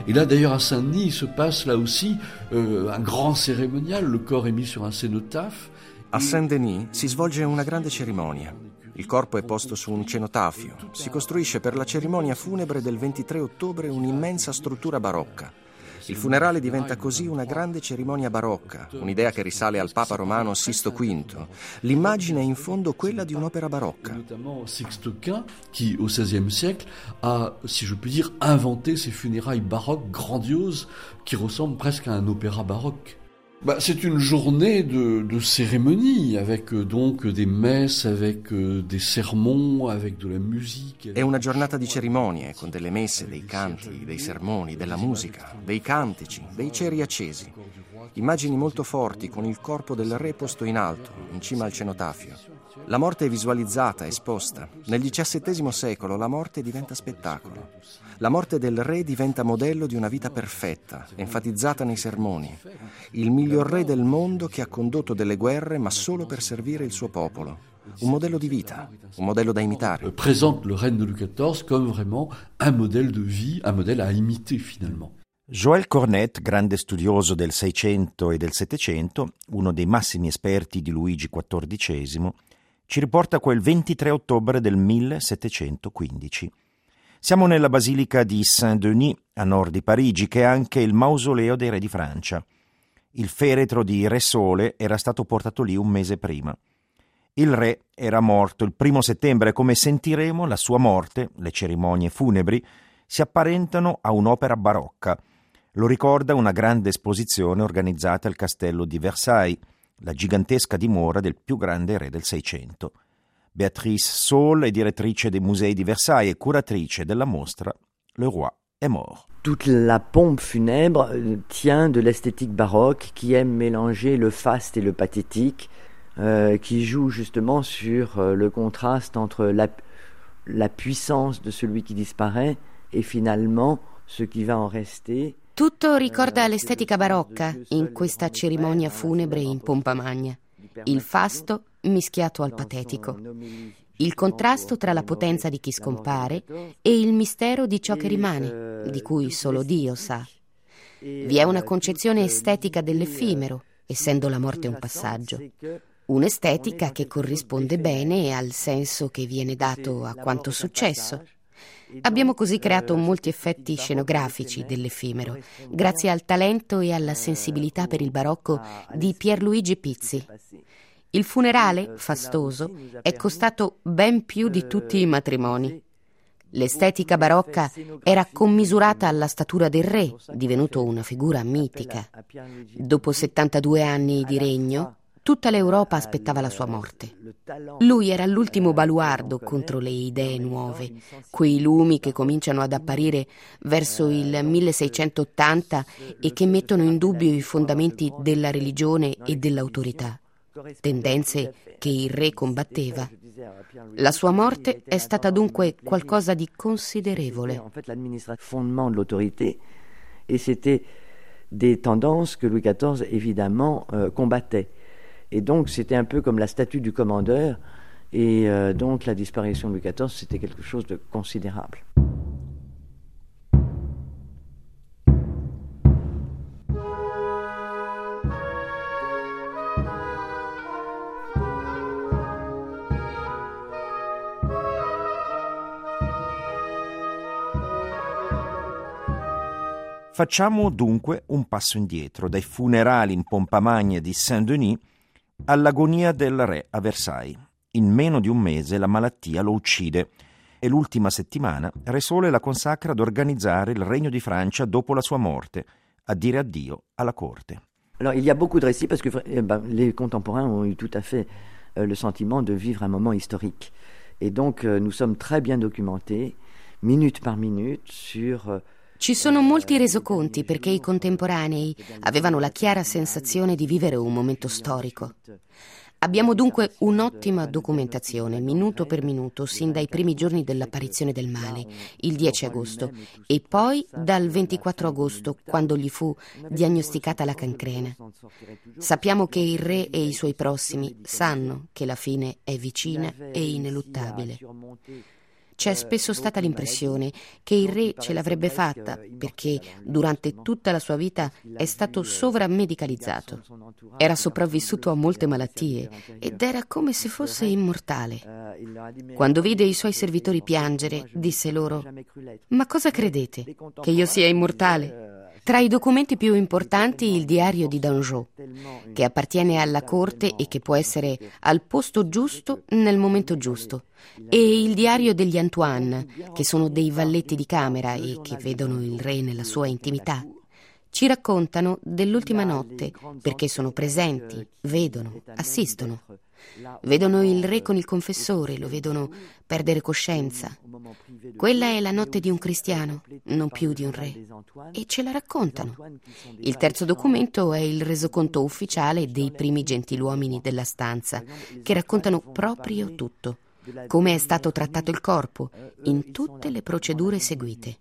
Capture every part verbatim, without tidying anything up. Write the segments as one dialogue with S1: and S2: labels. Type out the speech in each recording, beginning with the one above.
S1: Et là d'ailleurs à Saint-Denis, il se passe là aussi euh, un grand cérémonial, le corps est mis sur un cénotaphe.
S2: A Saint-Denis si svolge una grande cerimonia. Il corpo è posto su un cenotafio. Si costruisce per la cerimonia funebre del ventitré ottobre un'immensa struttura barocca. Il funerale diventa così una grande cerimonia barocca, un'idea che risale al Papa romano Sisto quinto. L'immagine è in fondo quella di un'opera barocca.
S1: Notamment Sixte Quint, qui au seizième siècle a, si je puis dire, inventé ces funérailles baroques grandioses qui ressemblent presque à un opéra baroque. Bah, c'est une journée de, de cérémonie, avec euh, donc des messes, avec euh, des sermons, avec de la musique.
S2: È una giornata di cerimonie, con delle messe, dei canti, dei sermoni, della musica, dei cantici, dei ceri accesi. Immagini molto forti con il corpo del re posto in alto, in cima al cenotafio. La morte è visualizzata, esposta. Nel diciassettesimo secolo la morte diventa spettacolo. La morte del re diventa modello di una vita perfetta, enfatizzata nei sermoni. Il miglior re del mondo che ha condotto delle guerre ma solo per servire il suo popolo. Un modello di vita, un modello da imitare.
S1: Présente le règne de Louis quatorze comme vraiment un modèle de vie, un modèle à imiter finalement.
S3: Joël Cornet, grande studioso del Seicento e del Settecento, uno dei massimi esperti di Luigi quattordicesimo, ci riporta quel ventitré ottobre del millesettecentoquindici. Siamo nella basilica di Saint-Denis, a nord di Parigi, che è anche il mausoleo dei re di Francia. Il feretro di Re Sole era stato portato lì un mese prima. Il re era morto il primo settembre, come sentiremo la sua morte, le cerimonie funebri, si apparentano a un'opera barocca. Lo ricorda una grande esposizione organizzata al castello di Versailles, la gigantesca dimora del più grande re del Seicento. Béatrice Saule è direttrice dei musei di Versailles e curatrice della mostra Le Roi est mort.
S4: Toute la pompe funèbre tient de l'esthétique baroque qui aime mélanger le faste et le pathétique, euh, qui joue justement sur euh, le contraste entre la, la puissance de celui qui disparaît et finalement ce qui va en rester.
S5: Tutto ricorda l'estetica barocca in questa cerimonia funebre in pompa magna. Il fasto mischiato al patetico. Il contrasto tra la potenza di chi scompare e il mistero di ciò che rimane, di cui solo Dio sa. Vi è una concezione estetica dell'effimero, essendo la morte un passaggio. Un'estetica che corrisponde bene al senso che viene dato a quanto successo. Abbiamo così creato molti effetti scenografici dell'effimero, grazie al talento e alla sensibilità per il barocco di Pierluigi Pizzi. Il funerale, fastoso, è costato ben più di tutti i matrimoni. L'estetica barocca era commisurata alla statura del re, divenuto una figura mitica. Dopo settantadue anni di regno, tutta l'Europa aspettava la sua morte. Lui era l'ultimo baluardo contro le idee nuove, quei lumi che cominciano ad apparire verso il milleseicentottanta e che mettono in dubbio i fondamenti della religione e dell'autorità, tendenze che il re combatteva. La sua morte è stata dunque qualcosa di considerevole.
S4: En fait, l'administration de l'autorité, et c'était des tendances que Louis quatorze évidemment euh, combattait. Et donc c'était un peu comme la statue du commandeur, et euh, donc la disparition de Louis quatorze c'était quelque chose de considérable.
S3: Facciamo dunque un passo indietro, dai funerali in pompa magna di Saint-Denis all'agonia del re a Versailles. In meno di un mese la malattia lo uccide e l'ultima settimana Re Sole la consacra ad organizzare il regno di Francia dopo la sua morte, a dire addio alla corte.
S4: Alors il y a beaucoup de récits parce que eh ben, les contemporains ont eu tout à fait euh, le sentiment de vivre un moment historique. Et donc euh, nous sommes très bien documentés, minute par minute, sur... Euh,
S5: Ci sono molti resoconti perché i contemporanei avevano la chiara sensazione di vivere un momento storico. Abbiamo dunque un'ottima documentazione, minuto per minuto, sin dai primi giorni dell'apparizione del male, il dieci agosto, e poi dal ventiquattro agosto, quando gli fu diagnosticata la cancrena. Sappiamo che il re e i suoi prossimi sanno che la fine è vicina e ineluttabile. c'è spesso stata l'impressione che il re ce l'avrebbe fatta perché durante tutta la sua vita è stato sovrammedicalizzato. Era sopravvissuto a molte malattie ed era come se fosse immortale. Quando vide i suoi servitori piangere, disse loro: «Ma cosa credete? Che io sia immortale?» Tra i documenti più importanti il diario di Dangeau, che appartiene alla corte e che può essere al posto giusto nel momento giusto, e il diario degli Antoine, che sono dei valletti di camera e che vedono il re nella sua intimità. Ci raccontano dell'ultima notte perché sono presenti, vedono, assistono. Vedono il re con il confessore, lo vedono perdere coscienza. Quella è la notte di un cristiano, non più di un re. E ce la raccontano. Il terzo documento è il resoconto ufficiale dei primi gentiluomini della stanza, che raccontano proprio tutto, come è stato trattato il corpo, in tutte le procedure seguite.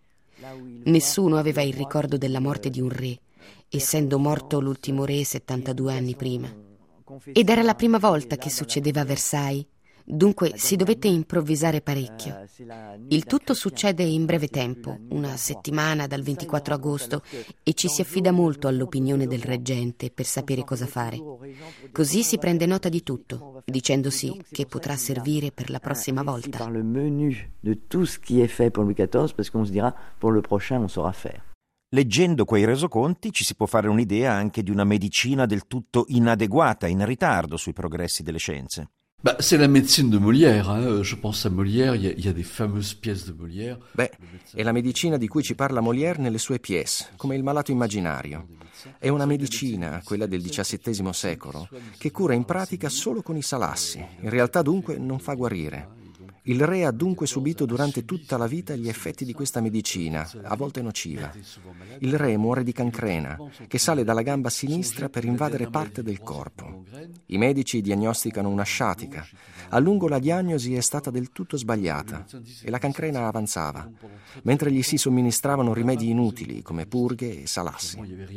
S5: Nessuno aveva il ricordo della morte di un re, essendo morto l'ultimo re settantadue anni prima. Ed era la prima volta che succedeva a Versailles, dunque si dovette improvvisare parecchio. Il tutto succede in breve tempo, una settimana dal ventiquattro agosto, e ci si affida molto all'opinione del reggente per sapere cosa fare. Così si prende nota di tutto, dicendosi che potrà servire per la prossima volta.
S4: Par le menu de tout ce qui est fait pour Louis quatorze, parce qu'on se dira pour le prochain on saura faire.
S3: Leggendo quei resoconti ci si può fare un'idea anche di una medicina del tutto inadeguata, in ritardo sui progressi delle scienze.
S1: Bah, c'est la médecine de Molière, hein. Je pense à Molière, il y, y a des fameuses pièces de Molière.
S2: Beh, è la medicina di cui ci parla Molière nelle sue pièce, come il malato immaginario. È una medicina, quella del diciassettesimo secolo, che cura in pratica solo con i salassi. In realtà dunque non fa guarire. Il re ha dunque subito durante tutta la vita gli effetti di questa medicina, a volte nociva. Il re muore di cancrena, che sale dalla gamba sinistra per invadere parte del corpo. I medici diagnosticano una sciatica. A lungo la diagnosi è stata del tutto sbagliata e la cancrena avanzava, mentre gli si somministravano rimedi inutili come purghe e salassi.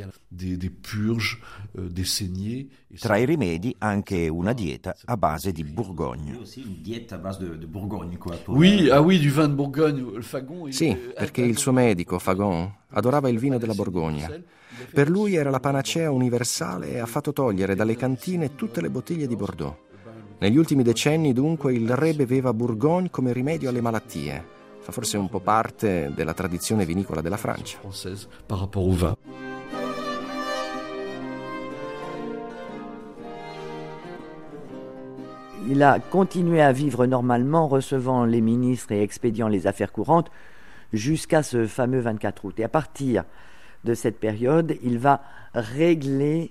S3: Tra i rimedi anche una dieta a base di Bourgogne.
S1: Oui, ah oui, du vin de Bourgogne, il Fagon.
S2: Sì, perché il suo medico, Fagon, adorava il vino della Borgogna. Per lui era la panacea universale e ha fatto togliere dalle cantine tutte le bottiglie di Bordeaux. Negli ultimi decenni, dunque, il re beveva Bourgogne come rimedio alle malattie. Fa forse un po' parte della tradizione vinicola della Francia.
S1: Par rapport au vin.
S4: Il a continué à vivre normalement, recevant les ministres et expédiant les affaires courantes jusqu'à ce fameux vingt-quatre août. Et à partir de cette période, il va régler...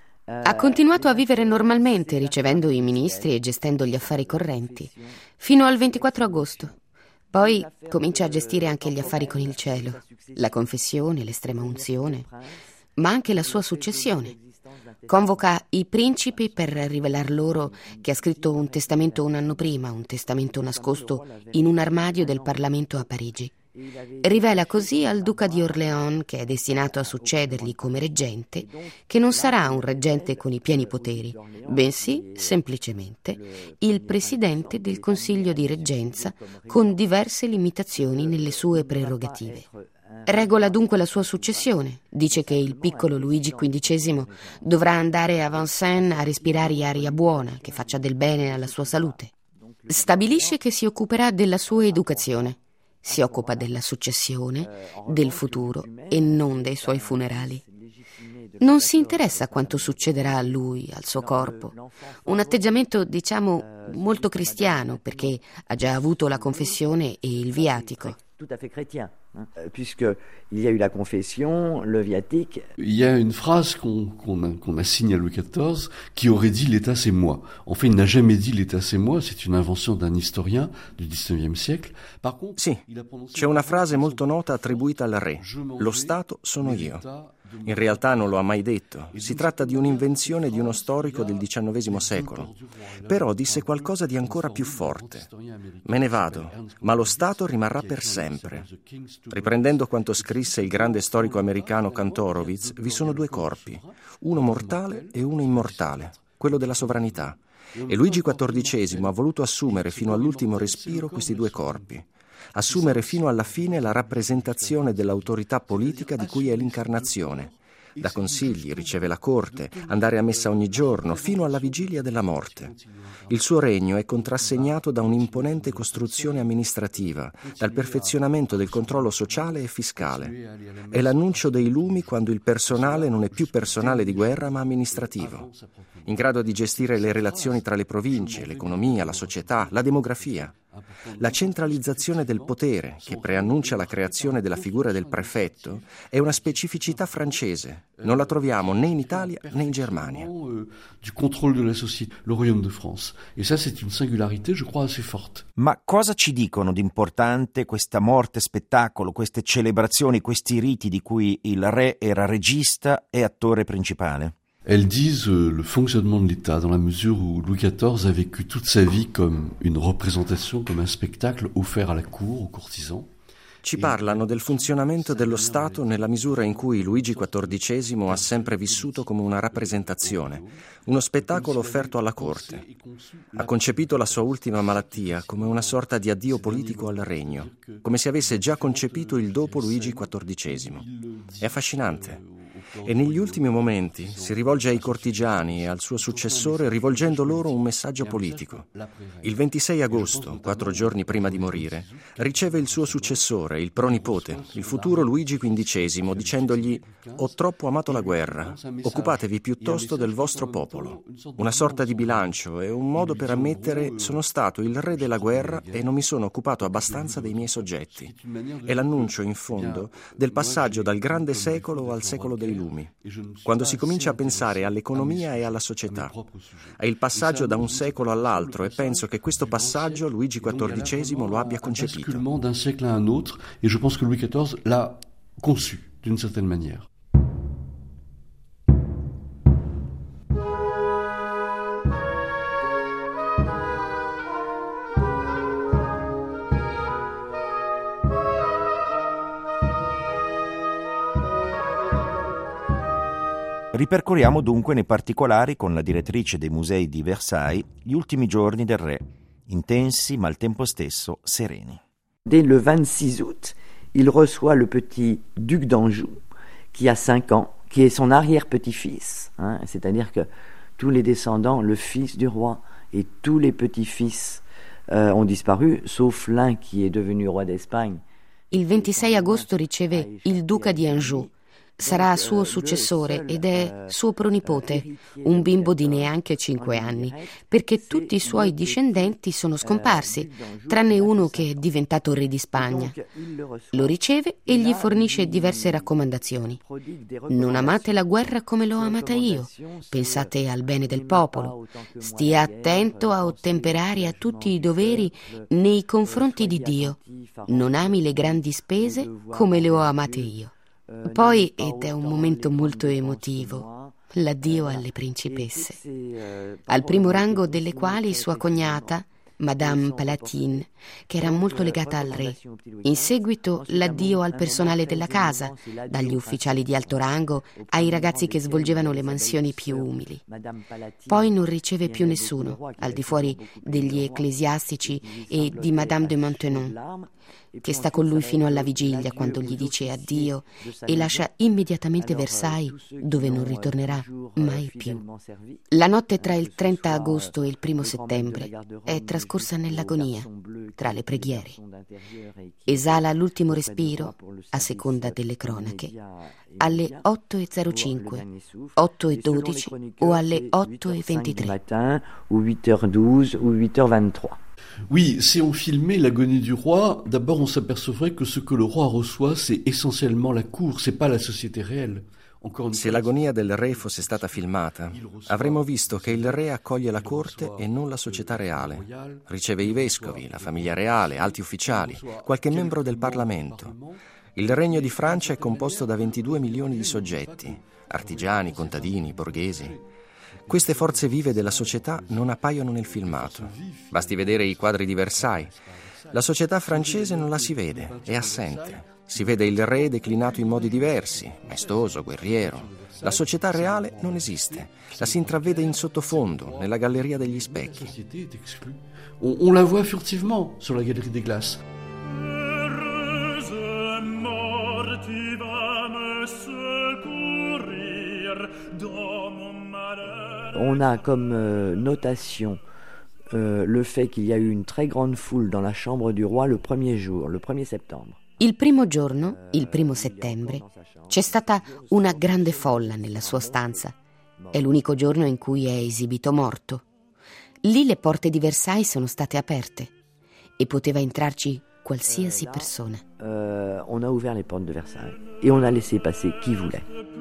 S5: Ha continuato a vivere normalmente, ricevendo i ministri e gestendo gli affari correnti, fino al ventiquattro agosto. Poi comincia a gestire anche gli affari con il cielo, la confessione, l'estrema unzione, ma anche la sua successione. Convoca i principi per rivelar loro che ha scritto un testamento un anno prima, un testamento nascosto in un armadio del Parlamento a Parigi. Rivela così al duca di Orléans, che è destinato a succedergli come reggente, che non sarà un reggente con i pieni poteri, bensì semplicemente il presidente del Consiglio di Reggenza con diverse limitazioni nelle sue prerogative. Regola dunque la sua successione. Dice che il piccolo Luigi quindicesimo dovrà andare a Vincennes a respirare aria buona, che faccia del bene alla sua salute. Stabilisce che si occuperà della sua educazione. Si occupa della successione, del futuro e non dei suoi funerali. Non si interessa a quanto succederà a lui, al suo corpo. Un atteggiamento, diciamo, molto cristiano, perché ha già avuto la confessione e il viatico.
S4: Tout à fait chrétien, hein, puisqu'il y a eu la confession, le viatique.
S1: Il y a une phrase qu'on qu'on a, qu'on assigne à Louis quatorze qui aurait dit l'État c'est moi. En fait, il n'a jamais dit l'État c'est moi, c'est une invention d'un historien du dix-neuvième siècle. Par contre,
S2: sì, c'è una frase molto nota attribuita al re: lo Stato sono io. In realtà non lo ha mai detto. Si tratta di un'invenzione di uno storico del diciannovesimo secolo. Però disse qualcosa di ancora più forte. Me ne vado, ma lo Stato rimarrà per sempre. Riprendendo quanto scrisse il grande storico americano Kantorowicz, vi sono due corpi, uno mortale e uno immortale, quello della sovranità. E Luigi quattordicesimo ha voluto assumere fino all'ultimo respiro questi due corpi. assumere fino alla fine la rappresentazione dell'autorità politica di cui è l'incarnazione. Da consigli, riceve la corte, andare a messa ogni giorno, fino alla vigilia della morte. Il suo regno è contrassegnato da un'imponente costruzione amministrativa, dal perfezionamento del controllo sociale e fiscale. È l'annuncio dei lumi quando il personale non è più personale di guerra ma amministrativo, in grado di gestire le relazioni tra le province, l'economia, la società, la demografia. La centralizzazione del potere, che preannuncia la creazione della figura del prefetto, è una specificità francese. Non la troviamo né in Italia né in Germania.
S1: Du contrôle de la société, le Royaume de France. Et ça, c'est une singularité, je crois, assez forte.
S3: Ma cosa ci dicono di importante questa morte spettacolo, queste celebrazioni, questi riti di cui il re era regista e attore principale?
S1: Elles disent euh, le fonctionnement de l'État, dans la mesure où Louis quatorze a vécu toute sa vie comme une représentation, comme un spectacle offert à la cour, aux courtisans.
S2: Ci parlano del funzionamento dello Stato nella misura in cui Luigi quattordicesimo ha sempre vissuto come una rappresentazione, uno spettacolo offerto alla corte. Ha concepito la sua ultima malattia come una sorta di addio politico al regno, come se avesse già concepito il dopo Luigi quattordicesimo. È affascinante. E negli ultimi momenti si rivolge ai cortigiani e al suo successore rivolgendo loro un messaggio politico. Il ventisei agosto, quattro giorni prima di morire, riceve il suo successore, il pronipote, il futuro Luigi quindicesimo, dicendogli: «Ho troppo amato la guerra, occupatevi piuttosto del vostro popolo». Una sorta di bilancio e un modo per ammettere: «Sono stato il re della guerra e non mi sono occupato abbastanza dei miei soggetti». È l'annuncio, in fondo, del passaggio dal grande secolo al secolo dei lumi. Quando si comincia a pensare all'economia e alla società, è il passaggio da un secolo all'altro, e penso che questo passaggio Luigi quattordicesimo lo abbia concepito.
S1: D'un siècle à un autre, et je pense que Louis quatorze l'a conçu d'une certaine manière.
S3: Ripercorriamo dunque nei particolari con la direttrice dei musei di Versailles gli ultimi giorni del re, intensi ma al tempo stesso sereni.
S4: Dès le vingt-six août, il reçoit le petit duc d'Anjou, qui a cinq ans, qui est son arrière-petit-fils. Hein, c'est-à-dire que tous les descendants, le fils du roi et tous les petits-fils euh, ont disparu, sauf l'un qui est devenu roi d'Espagne.
S5: Il ventisei agosto riceve il duca di Anjou. Sarà suo successore ed è suo pronipote, un bimbo di neanche cinque anni, perché tutti i suoi discendenti sono scomparsi, tranne uno che è diventato re di Spagna. Lo riceve e gli fornisce diverse raccomandazioni. Non amate la guerra come l'ho amata io, pensate al bene del popolo, stia attento a ottemperare a tutti i doveri nei confronti di Dio, non ami le grandi spese come le ho amate io. Poi, ed è un momento molto emotivo, l'addio alle principesse, al primo rango delle quali sua cognata, Madame Palatine, che era molto legata al re. In seguito l'addio al personale della casa, dagli ufficiali di alto rango ai ragazzi che svolgevano le mansioni più umili. Poi non riceve più nessuno, al di fuori degli ecclesiastici e di Madame de Maintenon, che sta con lui fino alla vigilia quando gli dice addio e lascia immediatamente Versailles, dove non ritornerà mai più. La notte tra il trenta agosto e il primo settembre è trascorsa nell'agonia, tra le preghiere. Esala l'ultimo respiro, a seconda delle cronache, alle otto e zero cinque, otto e dodici o alle otto e ventitré.
S4: Ou huit heures douze ou huit heures vingt-trois.
S1: Oui, si on filmait l'agonie du roi, d'abord on s'apercevrait que ce que le roi reçoit, c'est essentiellement la cour, c'est pas la société réelle.
S2: Se l'agonia del re fosse stata filmata, avremmo visto che il re accoglie la corte e non la società reale. Riceve i vescovi, la famiglia reale, alti ufficiali, qualche membro del Parlamento. Il Regno di Francia è composto da ventidue milioni di soggetti, artigiani, contadini, borghesi. Queste forze vive della società non appaiono nel filmato. Basti vedere i quadri di Versailles. La società francese non la si vede, è assente. Si vede il re declinato in modi diversi, maestoso, guerriero. La società reale non esiste. La si intravede in sottofondo, nella galleria degli specchi.
S1: On, on la voit furtivement sur la galerie des glaces.
S4: On a comme euh, notation euh, le fait qu'il y a eu une très grande foule dans la chambre du roi le premier jour, le primo settembre.
S5: Il primo giorno, il primo settembre, c'è stata una grande folla nella sua stanza. È l'unico giorno in cui è esibito morto. Lì le porte di Versailles sono state aperte e poteva entrarci qualsiasi persona.
S4: Euh, on a ouvert les portes de Versailles et on a laissé passer qui voulait.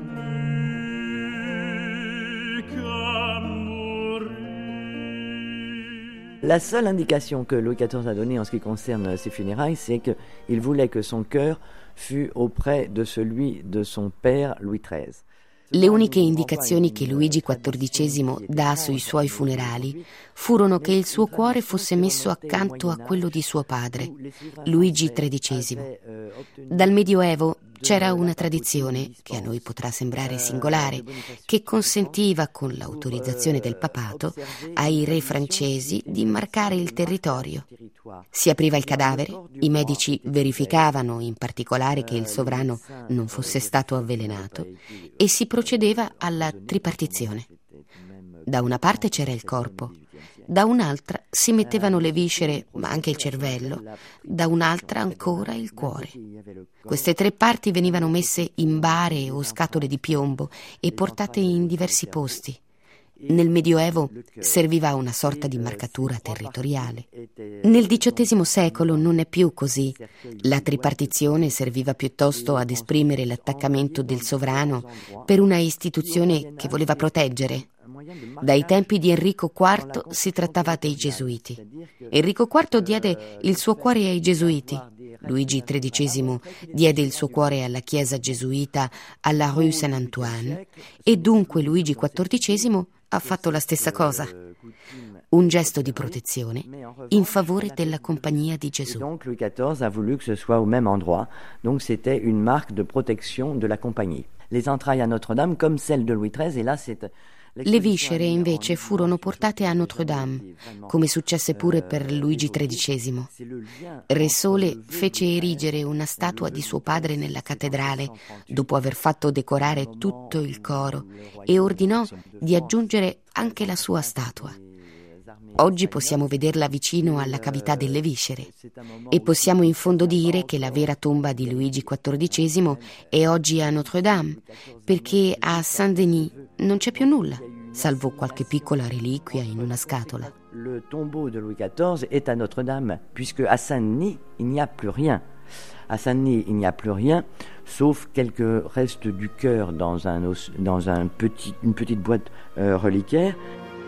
S4: La seule indication que Louis quatorze a donnée en ce qui concerne ses funérailles, c'est qu'il voulait que son cœur fût auprès de celui de son père Louis treize.
S5: Le uniche indicazioni che Luigi quattordicesimo dà sui suoi funerali furono che il suo cuore fosse messo accanto a quello di suo padre, Luigi tredicesimo. Dal Medioevo c'era una tradizione, che a noi potrà sembrare singolare, che consentiva, con l'autorizzazione del papato, ai re francesi di marcare il territorio. Si apriva il cadavere, i medici verificavano in particolare che il sovrano non fosse stato avvelenato e si procedeva alla tripartizione. Da una parte c'era il corpo, da un'altra si mettevano le viscere, ma anche il cervello, da un'altra ancora il cuore. Queste tre parti venivano messe in bare o scatole di piombo e portate in diversi posti. Nel Medioevo serviva una sorta di marcatura territoriale. Nel diciottesimo secolo non è più così. La tripartizione serviva piuttosto ad esprimere l'attaccamento del sovrano per una istituzione che voleva proteggere. Dai tempi di Enrico quarto si trattava dei Gesuiti. Enrico quarto diede il suo cuore ai Gesuiti. Luigi tredicesimo diede il suo cuore alla chiesa gesuita alla Rue Saint-Antoine e dunque Luigi quattordicesimo ha fatto la stessa cosa. Un gesto di protezione in favore della Compagnia di Gesù.
S4: Donc Louis quatorze a voulu que ce soit au même endroit. Donc c'était une marque de protection de la Compagnie. Les entrailles à Notre-Dame comme celles de Louis treize et là c'est.
S5: Le viscere invece furono portate a Notre-Dame, come successe pure per Luigi tredicesimo. Re Sole fece erigere una statua di suo padre nella cattedrale, dopo aver fatto decorare tutto il coro, e ordinò di aggiungere anche la sua statua. Oggi possiamo vederla vicino alla cavità delle viscere e possiamo in fondo dire che la vera tomba di Luigi quattordicesimo è oggi a Notre-Dame, perché a Saint-Denis non c'è più nulla, salvo qualche piccola reliquia in una scatola.
S4: Le tombeau de Louis quatorze est à Notre-Dame, puisque à Saint-Denis il n'y a plus rien. À Saint-Denis il n'y a plus rien, sauf quelques restes du cœur dans, un os, dans un petit, une petite boîte euh, reliquaire.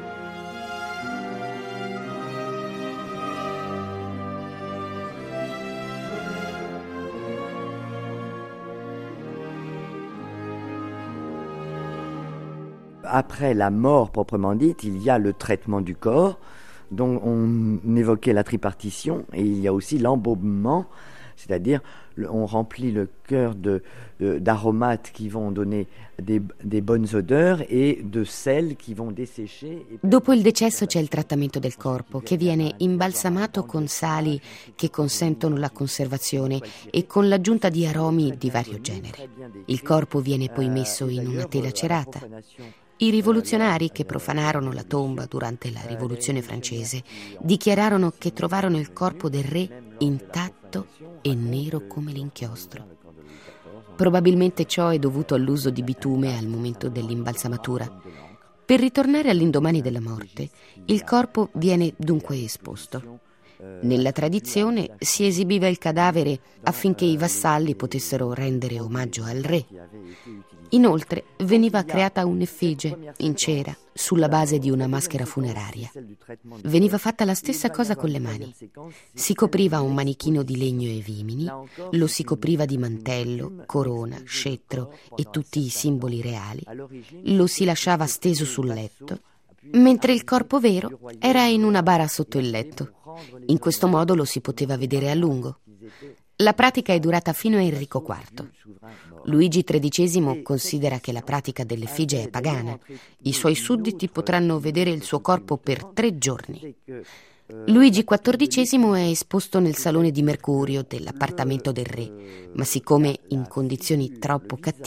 S4: Après la mort proprement dite, il y a le traitement du corps, dont on évoquait la tripartition, et il y a aussi l'embaumement, c'est-à-dire on remplit le cœur de, de, d'aromates qui vont donner des, des bonnes odeurs e de sel qui vont dessécher.
S5: Dopo il decesso c'è il trattamento del corpo, che viene imbalsamato con sali che consentono la conservazione e con l'aggiunta di aromi di vario genere. Il corpo viene poi messo in una tela cerata. I rivoluzionari che profanarono la tomba durante la Rivoluzione francese dichiararono che trovarono il corpo del re intatto e nero come l'inchiostro. Probabilmente ciò è dovuto all'uso di bitume al momento dell'imbalsamatura. Per ritornare all'indomani della morte, il corpo viene dunque esposto. Nella tradizione si esibiva il cadavere affinché i vassalli potessero rendere omaggio al re. Inoltre veniva creata un'effigie in cera sulla base di una maschera funeraria. Veniva fatta la stessa cosa con le mani. Si copriva un manichino di legno e vimini, lo si copriva di mantello, corona, scettro e tutti i simboli reali, lo si lasciava steso sul letto, mentre il corpo vero era in una bara sotto il letto. In questo modo lo si poteva vedere a lungo. La pratica è durata fino a Enrico quarto. Luigi tredicesimo considera che la pratica dell'effigie è pagana. I suoi sudditi potranno vedere il suo corpo per tre giorni. Luigi quattordicesimo è esposto nel salone di Mercurio dell'appartamento del re, ma siccome in condizioni troppo cattive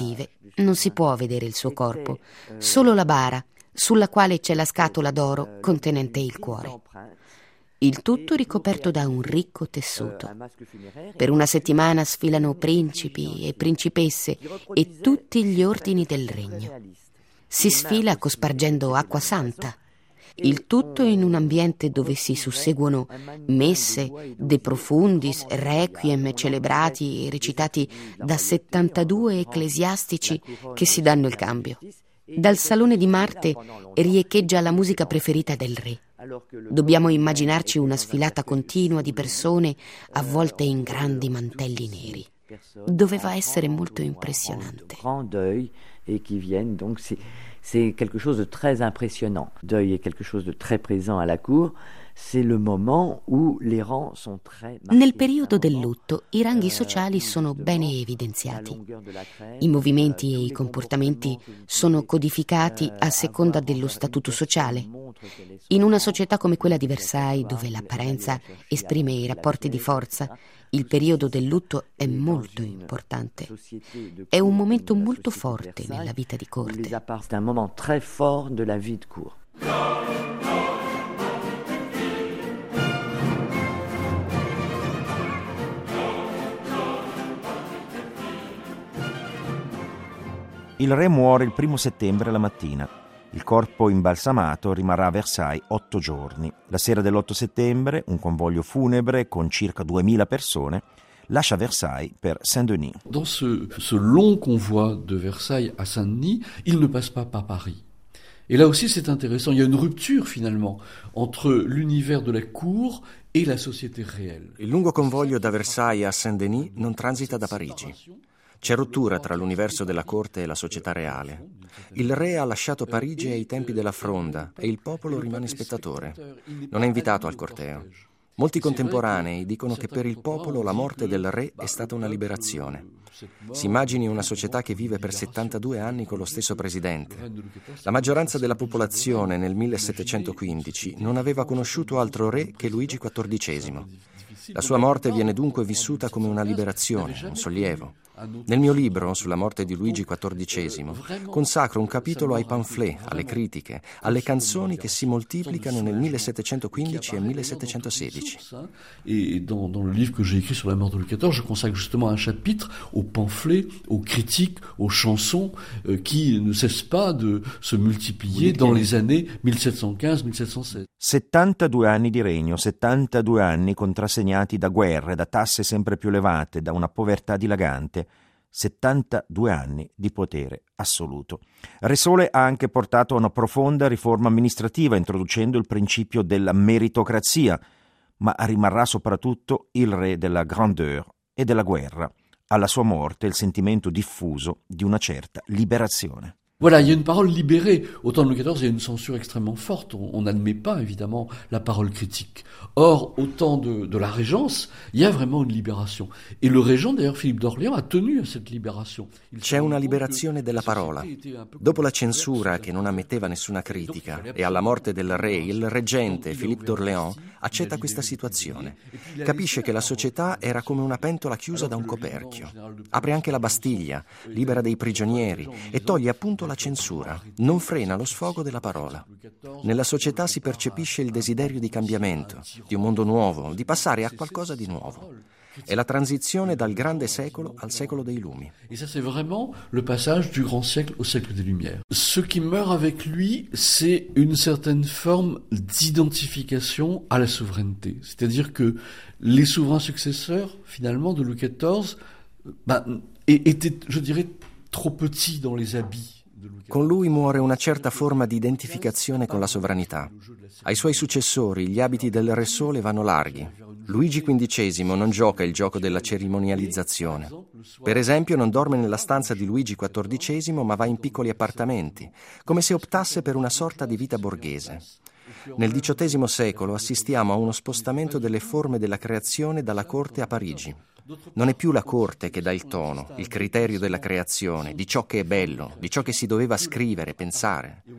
S5: non si può vedere il suo corpo, solo la bara, sulla quale c'è la scatola d'oro contenente il cuore. Il tutto ricoperto da un ricco tessuto. Per una settimana sfilano principi e principesse e tutti gli ordini del regno. Si sfila cospargendo acqua santa. Il tutto in un ambiente dove si susseguono messe, de profundis, requiem celebrati e recitati da settantadue ecclesiastici che si danno il cambio. Dal salone di Marte riecheggia la musica preferita del re. Dobbiamo immaginarci una sfilata continua di persone avvolte in grandi mantelli neri. Doveva essere molto impressionante.
S4: C'est quelque chose de très impressionnant. Deuil est quelque chose de très présent à la cour. C'est le moment où les rangs sont très marqués.
S5: Nel periodo del lutto i ranghi sociali sono bene evidenziati. I movimenti e i comportamenti sono codificati a seconda dello statuto sociale. In una società come quella di Versailles, dove l'apparenza esprime i rapporti di forza, il periodo del lutto è molto importante. È un momento molto forte nella vita di corte.
S4: C'est un moment très fort de la vie de cour.
S3: Il re muore il primo settembre la mattina. Il corpo imbalsamato rimarrà a Versailles otto giorni. La sera dell'otto settembre un convoglio funebre con circa duemila persone lascia Versailles per Saint-Denis.
S1: Dans ce, ce long convoi de Versailles à Saint-Denis, il ne passe pas par Paris. Et là aussi c'est intéressant, il y a une rupture finalement entre l'univers de la cour e la société réelle.
S2: Il lungo convoglio da Versailles a Saint-Denis non transita da Parigi. C'è rottura tra l'universo della corte e la società reale. Il re ha lasciato Parigi ai tempi della Fronda e il popolo rimane spettatore. Non è invitato al corteo. Molti contemporanei dicono che per il popolo la morte del re è stata una liberazione. Si immagini una società che vive per settantadue anni con lo stesso presidente. La maggioranza della popolazione nel millesettecentoquindici non aveva conosciuto altro re che Luigi quattordicesimo. La sua morte viene dunque vissuta come una liberazione, un sollievo. Nel mio libro sulla morte di Luigi quattordicesimo consacro un capitolo ai pamphlet, alle critiche, alle canzoni che si moltiplicano nel millesettecentoquindici e millesettecentosedici.
S1: Et dans, dans le livre que j'ai écrit sur la mort de Louis quatorze, je consacre justement un chapitre aux pamphlets, aux critiques, aux chansons euh, qui ne cessent pas de se multiplier dans les années millesettecentoquinze millesettecentoseize.
S3: settantadue anni di regno, settantadue anni contrassegnati da guerre, da tasse sempre più elevate, da una povertà dilagante, settantadue anni di potere assoluto. Re Sole ha anche portato a una profonda riforma amministrativa, introducendo il principio della meritocrazia, ma rimarrà soprattutto il re della grandeur e della guerra. Alla sua morte il sentimento diffuso di una certa liberazione.
S1: Voilà, il y a une parole libérée. Au temps de Louis quatorze, il y a une censure extrêmement forte. On n'admet pas, évidemment, la parole critique. Or, au temps de, de la Régence, il y a vraiment une libération. Et le régent, d'ailleurs, Philippe d'Orléans, a tenu à cette libération.
S2: C'è una liberazione della parola. Dopo la censura che non ammetteva nessuna critica e alla morte del re, il reggente Philippe d'Orléans accetta questa situazione. Capisce che la società era come una pentola chiusa da un coperchio. Apre anche la Bastiglia, libera dei prigionieri e toglie appunto la censura. Non frena lo sfogo della parola. Nella società si percepisce il desiderio di cambiamento, di un mondo nuovo, di passare a qualcosa di nuovo. È la transizione dal grande secolo al secolo dei lumi.
S1: Et ça, c'est vraiment le passage du grand siècle au siècle des Lumières. Ce qui meurt avec lui, c'est une certaine forme d'identification à la souveraineté. C'est-à-dire que les souverains successeurs, finalement, de Louis quatorze, ben, étaient, je dirais, trop petits dans les habits.
S2: Con lui muore una certa forma di identificazione con la sovranità. Ai suoi successori gli abiti del Re Sole vanno larghi. Luigi quindicesimo non gioca il gioco della cerimonializzazione. Per esempio non dorme nella stanza di Luigi quattordicesimo ma va in piccoli appartamenti, come se optasse per una sorta di vita borghese. Nel diciottesimo secolo assistiamo a uno spostamento delle forme della creazione dalla corte a Parigi. Non è più la corte che dà il tono, il criterio della creazione, di ciò che è bello, di ciò che si doveva scrivere, pensare.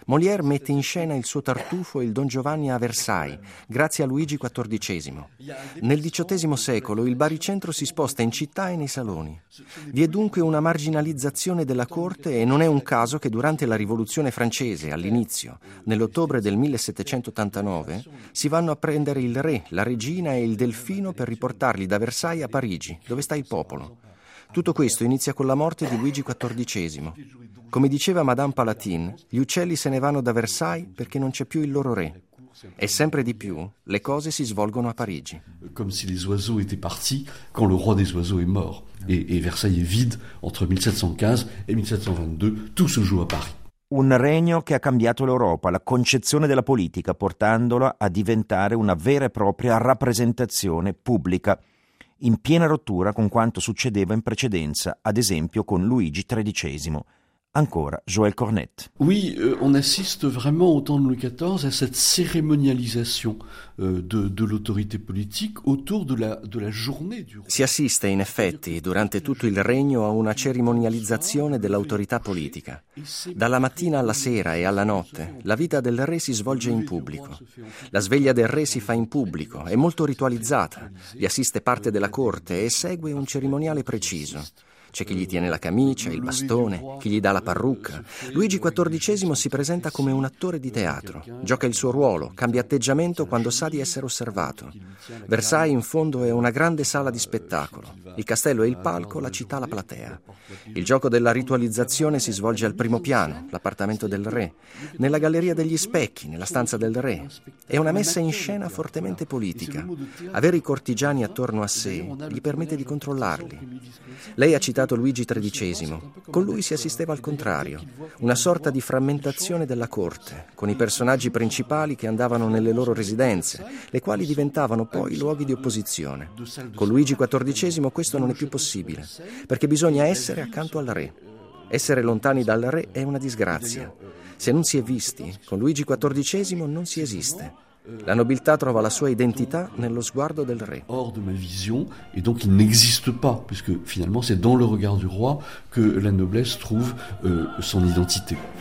S2: Molière mette in scena il suo Tartufo e il Don Giovanni a Versailles, grazie a Luigi quattordicesimo. Nel diciottesimo secolo il baricentro si sposta in città e nei saloni. Vi è dunque una marginalizzazione della corte e non è un caso che durante la Rivoluzione francese, all'inizio, nell'ottobre del millesettecentottantanove, si vanno a prendere il re, la regina e il delfino per riportarli da Versailles a Parigi, dove sta il popolo. Tutto questo inizia con la morte di Luigi quattordicesimo. Come diceva Madame Palatin, gli uccelli se ne vanno da Versailles perché non c'è più il loro re. E sempre di più le cose si svolgono a Parigi.
S1: Come se les oiseaux étaient partis quand le roi des oiseaux est mort. Et, et Versailles est vide entre millesettecentquinze et millesettecentvingt-deux. Tout se joue à Paris.
S3: Un regno che ha cambiato l'Europa, la concezione della politica, portandola a diventare una vera e propria rappresentazione pubblica, in piena rottura con quanto succedeva in precedenza, ad esempio con Luigi tredicesimo. Ancora Joël Cornette.
S1: Oui, euh, on assiste vraiment au temps de Louis quatorze à cette cérémonialisation euh, de, de l'autorité politique autour de la, de la journée du roi.
S2: Si assiste in effetti durante tutto il regno a una cerimonializzazione dell'autorità politica. Dalla mattina alla sera e alla notte la vita del re si svolge in pubblico. La sveglia del re si fa in pubblico, è molto ritualizzata. Vi assiste parte della corte e segue un cerimoniale preciso. C'è chi gli tiene la camicia, il bastone, chi gli dà la parrucca. Luigi quattordicesimo si presenta come un attore di teatro, gioca il suo ruolo, cambia atteggiamento quando sa di essere osservato. Versailles in fondo è una grande sala di spettacolo. Il castello è il palco, la città la platea. Il gioco della ritualizzazione si svolge al primo piano, l'appartamento del re, nella galleria degli specchi, nella stanza del re. È una messa in scena fortemente politica. Avere i cortigiani attorno a sé gli permette di controllarli. Lei ha citato Luigi tredicesimo. Con lui si assisteva al contrario, una sorta di frammentazione della corte, con i personaggi principali che andavano nelle loro residenze, le quali diventavano poi luoghi di opposizione. Con Luigi quattordicesimo questo non è più possibile, perché bisogna essere accanto al re. Essere lontani dal re è una disgrazia. Se non si è visti, con Luigi quattordicesimo non si esiste. La nobiltà trova la sua identità nello sguardo del re.
S1: Hors de ma vision, et donc il n'existe pas, puisque finalement c'est dans le regard du roi que la noblesse trouve euh, son identité.